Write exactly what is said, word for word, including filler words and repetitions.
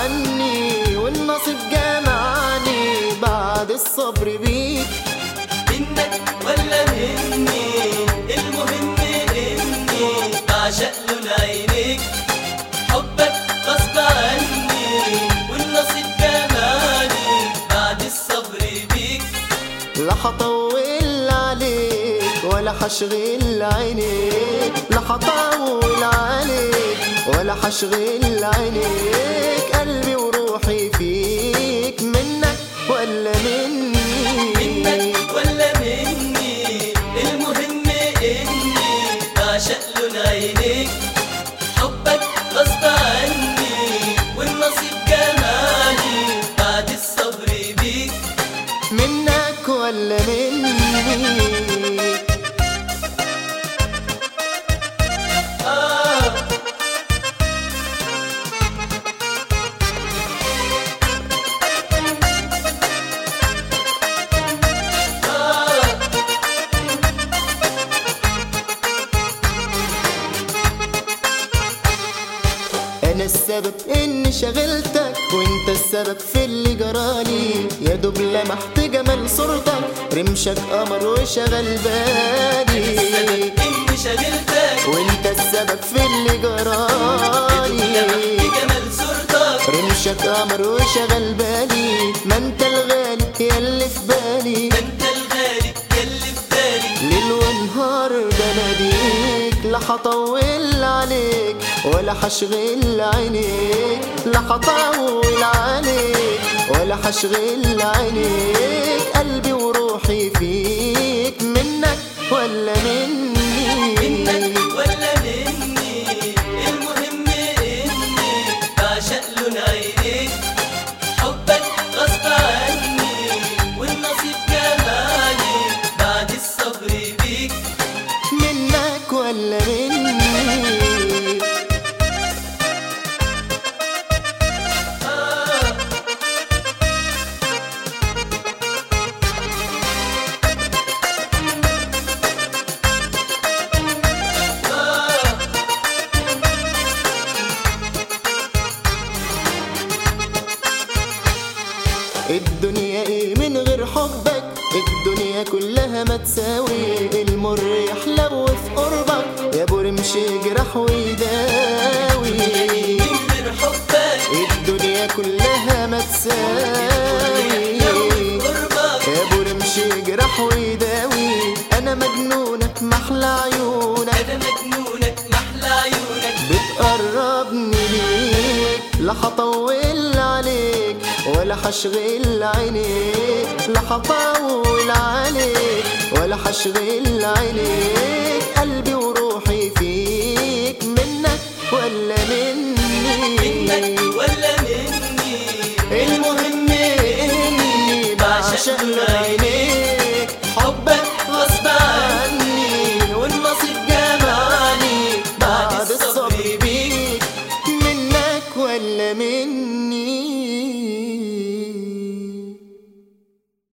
عني والنصيب جمعني بعد الصبر بيك. منك ولا مني المهم اني بعشق لون عينيك، حبك غصب عني والنصيب جمعني بعد الصبر بيك. لا هطول عليك ولا هشغل عينيك، لا هطول عليك ولا هشغل عينيك، قلبي وروحي فيك. منك ولا مني منك ولا مني المهم اني بعشق لون عينيك، حبك غصب عني والنصيب جمالي بعد الصبر بيك. منك ولا مني آه أنا السبب إني شغلتك وإنت السبب في اللي جرالي، يا دوب لمحت جمال صورتك رمشك قمر وشغل بالي. إني شغلتك وإنت السبب في اللي جرالي، بجمال صورتك رمشك قمر وشغل بالي. ما أنت الغالي ياللي في بالي، ما أنت الغالي ياللي في بالي. ليل ونهار بناديك، لا هطول عليك ولا هشغل عينيك، لا هطول عليك ولا هشغل عينيك، قلبي وروحي فيك. منك ولا مني منك ولا مني المهم اني بعشق لون عينيك، حبك غصب عني والنصيب جمالي بعد الصبر بيك. منك ولا مني الدنيا ايه من غير حبك، الدنيا كلها ما تساوي. المر يحلو في قربك يا ابو رمش يجرح ويداوي. من غير حبك الدنيا كلها ما تساوي، قربك يا ابو رمش يجرح ويداوي. انا مجنونك محلى عيونك، انا مجنونك محلى عيونك، بتقربني ليك. لا هطول عليك ولا هشغل عينيك، لا هطول عليك ولا هشغل عينيك، قلبي وروحي فيك. منك ولا مني منك ولا مني المهم اني بعشق عينيك، حبك غصب عني والنصيب جمالي بعد الصبر بيك. منك ولا مني